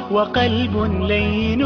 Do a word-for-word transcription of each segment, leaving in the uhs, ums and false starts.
وقلب لين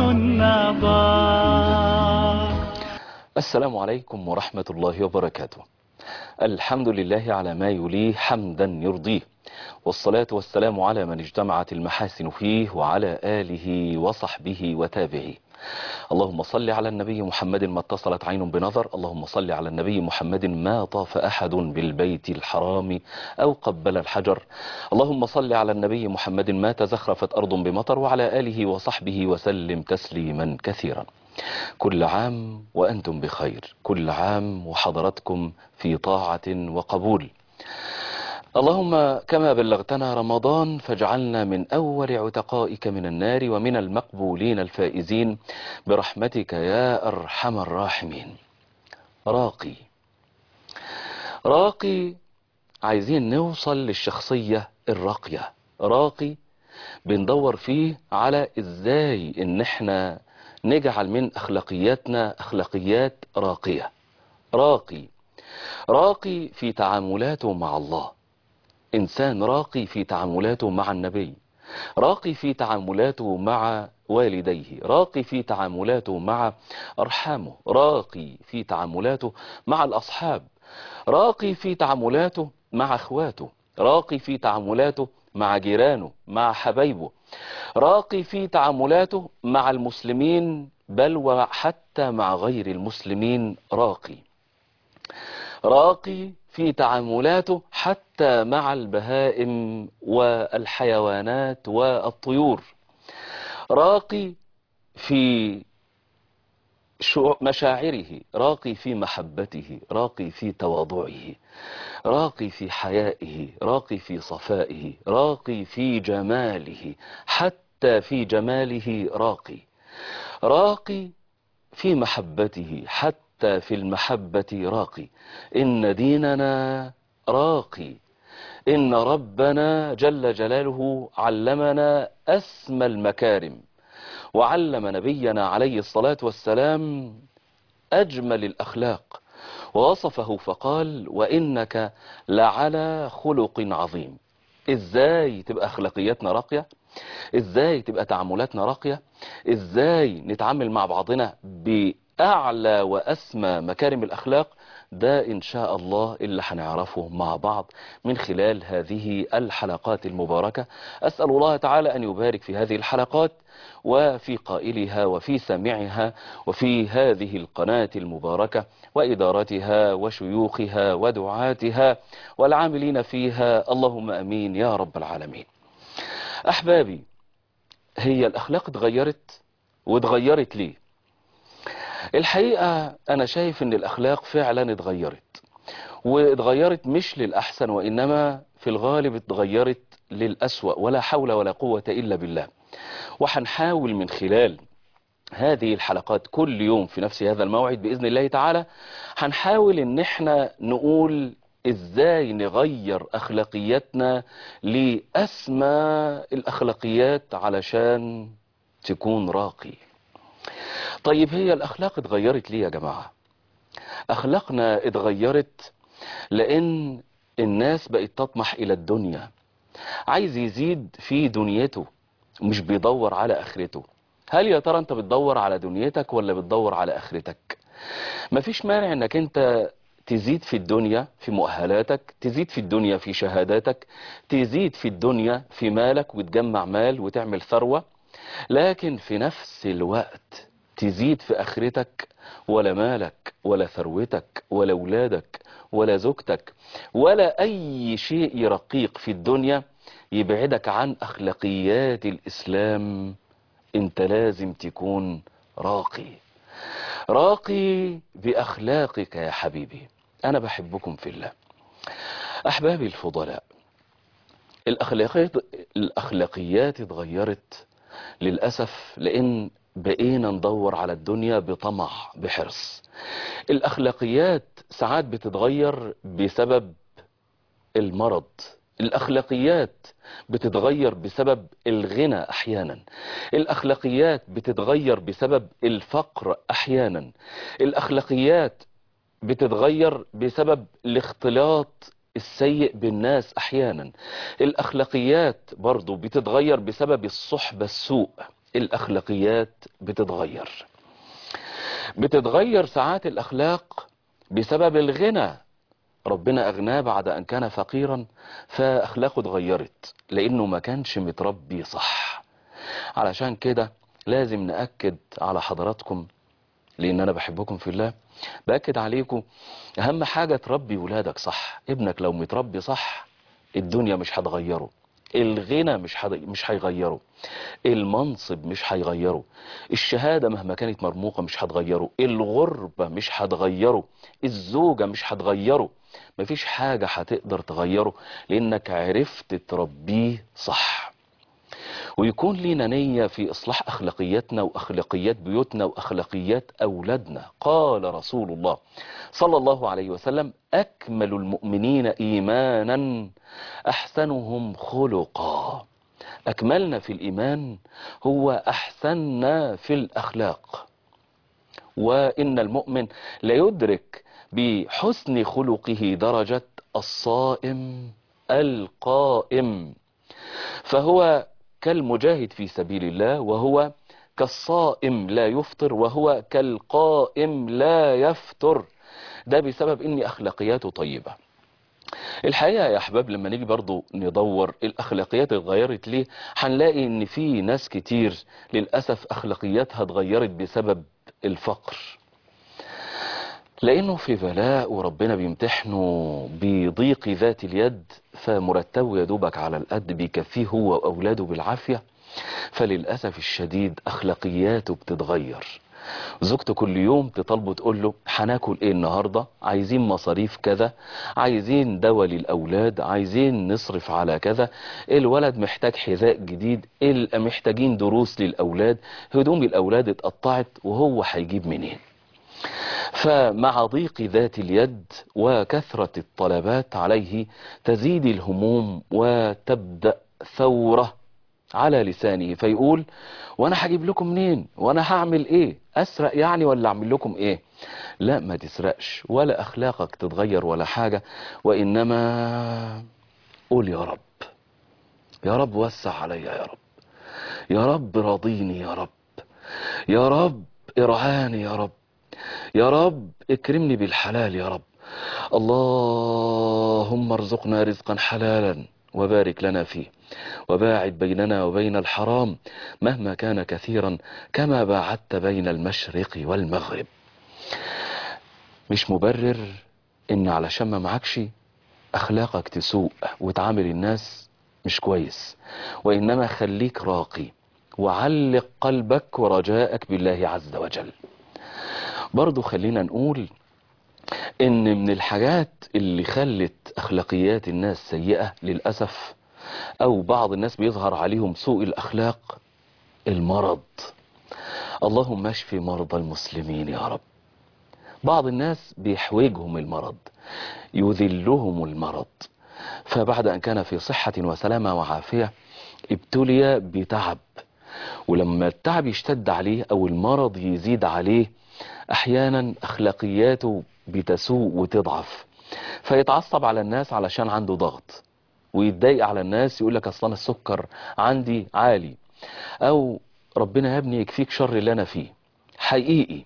نضاق. السلام عليكم ورحمة الله وبركاته. الحمد لله على ما يليه حمدا يرضيه، والصلاة والسلام على من اجتمعت المحاسن فيه وعلى آله وصحبه وتابعيه. اللهم صل على النبي محمد ما اتصلت عين بنظر، اللهم صل على النبي محمد ما طاف أحد بالبيت الحرام أو قبل الحجر، اللهم صل على النبي محمد ما تزخرفت أرض بمطر، وعلى آله وصحبه وسلم تسليما كثيرا. كل عام وأنتم بخير، كل عام وحضراتكم في طاعة وقبول. اللهم كما بلغتنا رمضان فاجعلنا من أول عتقائك من النار ومن المقبولين الفائزين برحمتك يا أرحم الراحمين. راقي راقي عايزين نوصل للشخصية الراقية. راقي بندور فيه على ازاي ان احنا نجعل من اخلاقياتنا اخلاقيات راقية. راقي راقي في تعاملاته مع الله، انسان راقي في تعاملاته مع النبي، راقي في تعاملاته مع والديه، راقي في تعاملاته مع ارحامه، راقي في تعاملاته مع الاصحاب، راقي في تعاملاته مع اخواته، راقي في تعاملاته مع جيرانه مع حبايبه، راقي في تعاملاته مع المسلمين بل وحتى مع غير المسلمين. راقي راقي في تعاملاته حتى مع البهائم والحيوانات والطيور. راقي في مشاعره، راقي في محبته، راقي في تواضعه، راقي في حيائه، راقي في صفائه، راقي في جماله، حتى في جماله راقي. راقي في محبته، حتى في المحبة راقي. إن ديننا راقي، إن ربنا جل جلاله علمنا أسمى المكارم، وعلم نبينا عليه الصلاة والسلام أجمل الأخلاق، ووصفه فقال وإنك لعلى خلق عظيم. إزاي تبقى أخلاقياتنا راقية؟ إزاي تبقى تعاملاتنا راقية؟ إزاي نتعامل مع بعضنا بأعلى وأسمى مكارم الأخلاق؟ ده إن شاء الله اللي هنعرفه مع بعض من خلال هذه الحلقات المباركة. أسأل الله تعالى أن يبارك في هذه الحلقات وفي قائلها وفي سامعها وفي هذه القناة المباركة وإدارتها وشيوخها ودعاتها والعاملين فيها، اللهم أمين يا رب العالمين. أحبابي، هي الأخلاق اتغيرت، واتغيرت ليه؟ الحقيقة أنا شايف أن الأخلاق فعلا اتغيرت، واتغيرت مش للأحسن وإنما في الغالب اتغيرت للأسوأ، ولا حول ولا قوة إلا بالله. وحنحاول من خلال هذه الحلقات كل يوم في نفس هذا الموعد بإذن الله تعالى، هنحاول ان احنا نقول ازاي نغير اخلاقياتنا لأسمى الأخلاقيات علشان تكون راقي. طيب هي الأخلاق اتغيرت ليه يا جماعة؟ أخلاقنا اتغيرت لأن الناس بقت تطمح إلى الدنيا، عايز يزيد في دنيته مش بيدور على آخرته. هل يا ترى انت بتدور على دنيتك ولا بتدور على آخرتك؟ مفيش مانع انك انت تزيد في الدنيا في مؤهلاتك، تزيد في الدنيا في شهاداتك، تزيد في الدنيا في مالك وتجمع مال وتعمل ثروة، لكن في نفس الوقت تزيد في آخرتك، ولا مالك ولا ثروتك ولا أولادك ولا زوجتك ولا أي شيء يرقيق في الدنيا يبعدك عن أخلاقيات الإسلام. انت لازم تكون راقي، راقي بأخلاقك يا حبيبي. أنا بحبكم في الله. أحبابي الفضلاء، الأخلاقيات, الأخلاقيات اتغيرت للأسف لأن بقينا ندور على الدنيا بطمع بحرص. الأخلاقيات ساعات بتتغير بسبب المرض، الأخلاقيات بتتغير بسبب الغنى أحيانا، الأخلاقيات بتتغير بسبب الفقر أحيانا، الأخلاقيات بتتغير بسبب الاختلاط السيء بالناس احيانا. الاخلاقيات برضو بتتغير بسبب الصحبة السوء. الاخلاقيات بتتغير بتتغير ساعات الاخلاق بسبب الغنى. ربنا اغناه بعد ان كان فقيرا، فاخلاقه اتغيرت لانه ما كانش متربي صح. علشان كده لازم نأكد على حضراتكم، لان انا بحبكم في الله، بأكد عليكم اهم حاجة تربي ولادك صح. ابنك لو متربي صح الدنيا مش هتغيره، الغنى مش حد... مش هيغيره، المنصب مش هيغيره، الشهادة مهما كانت مرموقة مش هتغيره، الغربة مش هتغيره، الزوجة مش هتغيره. مفيش حاجة هتقدر تغيره لانك عرفت تربيه صح. ويكون لنا نية في إصلاح أخلاقياتنا وأخلاقيات بيوتنا وأخلاقيات أولادنا. قال رسول الله صلى الله عليه وسلم: أكمل المؤمنين إيمانا أحسنهم خلقا. أكملنا في الإيمان هو أحسننا في الأخلاق. وإن المؤمن ليدرك بحسن خلقه درجة الصائم القائم، فهو كالمجاهد في سبيل الله، وهو كالصائم لا يفطر، وهو كالقائم لا يفتر. ده بسبب ان اخلاقياته طيبة. الحقيقة يا احباب لما نيجي برضو ندور الاخلاقيات اتغيرت ليه، هنلاقي ان في ناس كتير للأسف اخلاقياتها اتغيرت بسبب الفقر، لانه في بلاء وربنا بيمتحنه بضيق ذات اليد، فمرتبه يدوبك على القد بيكفيه هو واولاده بالعافية. فللأسف الشديد اخلاقياته بتتغير. زوجته كل يوم تطلبه تقول له هناكل ايه النهاردة، عايزين مصاريف كذا، عايزين دواء للاولاد، عايزين نصرف على كذا، الولد محتاج حذاء جديد، محتاجين دروس للاولاد، هدوم الاولاد اتقطعت، وهو هيجيب منين؟ فمع ضيق ذات اليد وكثرة الطلبات عليه تزيد الهموم وتبدأ ثورة على لسانه، فيقول: وانا هجيب لكم منين، وانا هعمل ايه، اسرق يعني ولا اعمل لكم ايه؟ لا، ما تسرقش ولا اخلاقك تتغير ولا حاجة، وانما قول يا رب، يا رب وسع عليا، يا رب، يا رب راضيني، يا رب، يا رب ارعاني، يا رب، يا رب اكرمني بالحلال، يا رب، اللهم ارزقنا رزقا حلالا وبارك لنا فيه، وباعد بيننا وبين الحرام مهما كان كثيرا كما باعدت بين المشرق والمغرب. مش مبرر ان علشان ما معكش اخلاقك تسوء وتعامل الناس مش كويس، وانما خليك راقي وعلق قلبك ورجاءك بالله عز وجل. برضو خلينا نقول ان من الحاجات اللي خلت اخلاقيات الناس سيئة للأسف، او بعض الناس بيظهر عليهم سوء الاخلاق، المرض. اللهم اشف مرضى المسلمين يا رب. بعض الناس بيحوجهم المرض، يذلهم المرض، فبعد ان كان في صحة وسلامة وعافية ابتلي بتعب، ولما التعب يشتد عليه او المرض يزيد عليه احيانا اخلاقياته بتسوء وتضعف، فيتعصب على الناس علشان عنده ضغط، ويتضايق على الناس يقول لك اصلا السكر عندي عالي، او ربنا يا ابني يكفيك شر اللي انا فيه. حقيقي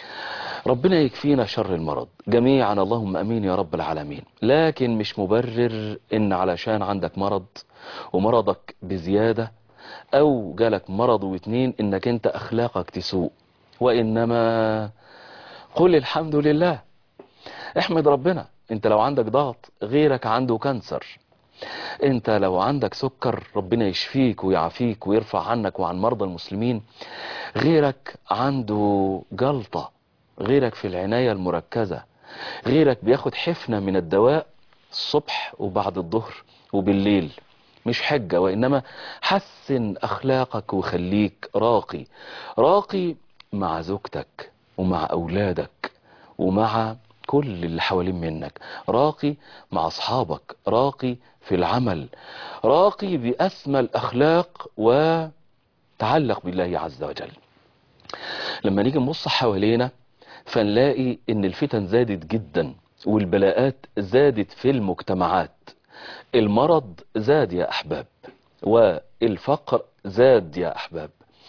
ربنا يكفينا شر المرض جميعا، اللهم امين يا رب العالمين. لكن مش مبرر ان علشان عندك مرض ومرضك بزيادة، او جالك مرض واتنين، انك انت اخلاقك تسوء. وانما قل الحمد لله، احمد ربنا. انت لو عندك ضغط غيرك عنده كانسر، انت لو عندك سكر ربنا يشفيك ويعافيك ويرفع عنك وعن مرضى المسلمين، غيرك عنده جلطة، غيرك في العناية المركزة، غيرك بياخد حفنة من الدواء الصبح وبعد الظهر وبالليل. مش حجة، وإنما حسن أخلاقك وخليك راقي، راقي مع زوجتك ومع أولادك ومع كل اللي حوالين منك، راقي مع أصحابك، راقي في العمل، راقي بأسمى الأخلاق، وتعلق بالله عز وجل. لما نيجي نبص حوالينا فنلاقي ان الفتن زادت جدا، والبلاءات زادت في المجتمعات. المرض زاد يا أحباب، والفقر زاد يا أحباب،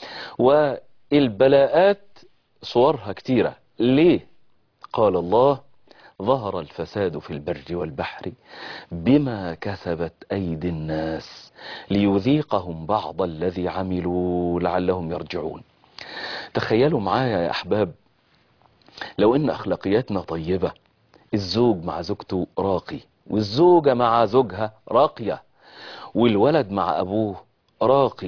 والبلاءات صورها كتيرة. ليه؟ قال الله: ظهر الفساد في البر والبحر بما كسبت أيدي الناس ليذيقهم بعض الذي عملوا لعلهم يرجعون. تخيلوا معايا يا أحباب، لو إن أخلاقياتنا طيبة، الزوج مع زوجته راقي، والزوجة مع زوجها راقية، والولد مع أبوه راقي،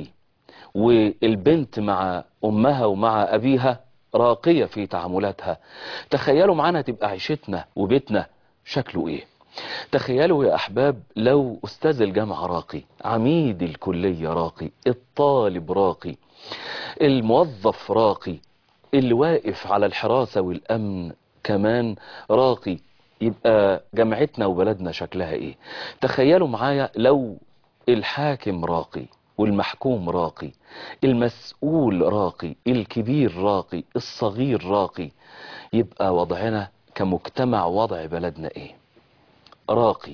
والبنت مع أمها ومع أبيها راقية في تعاملاتها. تخيلوا معنا تبقى عيشتنا وبيتنا شكله إيه. تخيلوا يا أحباب لو أستاذ الجامعة راقي، عميد الكلية راقي، الطالب راقي، الموظف راقي، اللي واقف على الحراسة والأمن كمان راقي، يبقى جامعتنا وبلدنا شكلها إيه. تخيلوا معايا لو الحاكم راقي، والمحكوم راقي، المسؤول راقي، الكبير راقي، الصغير راقي، يبقى وضعنا كمجتمع وضع بلدنا إيه؟ راقي.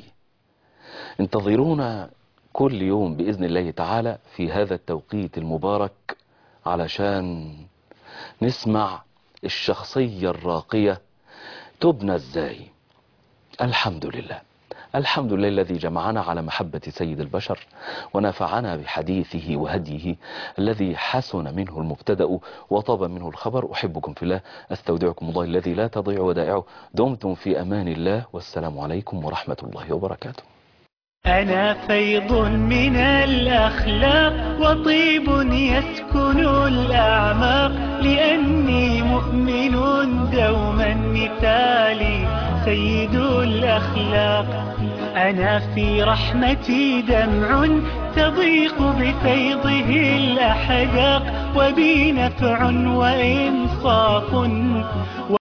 انتظرونا كل يوم بإذن الله تعالى في هذا التوقيت المبارك علشان نسمع الشخصية الراقية تبنى ازاي. الحمد لله، الحمد لله الذي جمعنا على محبة سيد البشر ونفعنا بحديثه وهديه الذي حسن منه المبتدأ وطاب منه الخبر. أحبكم في الله، أستودعكم الله الذي لا تضيع ودائعه. دمتم في أمان الله، والسلام عليكم ورحمة الله وبركاته. أنا فيض من الأخلاق وطيب يسكن الأعماق، لأني مؤمن دوما مثالي سيد الأخلاق. أنا في رحمتي دمع تضيق بفيضه الأحداق، وبي نفع وإنصاف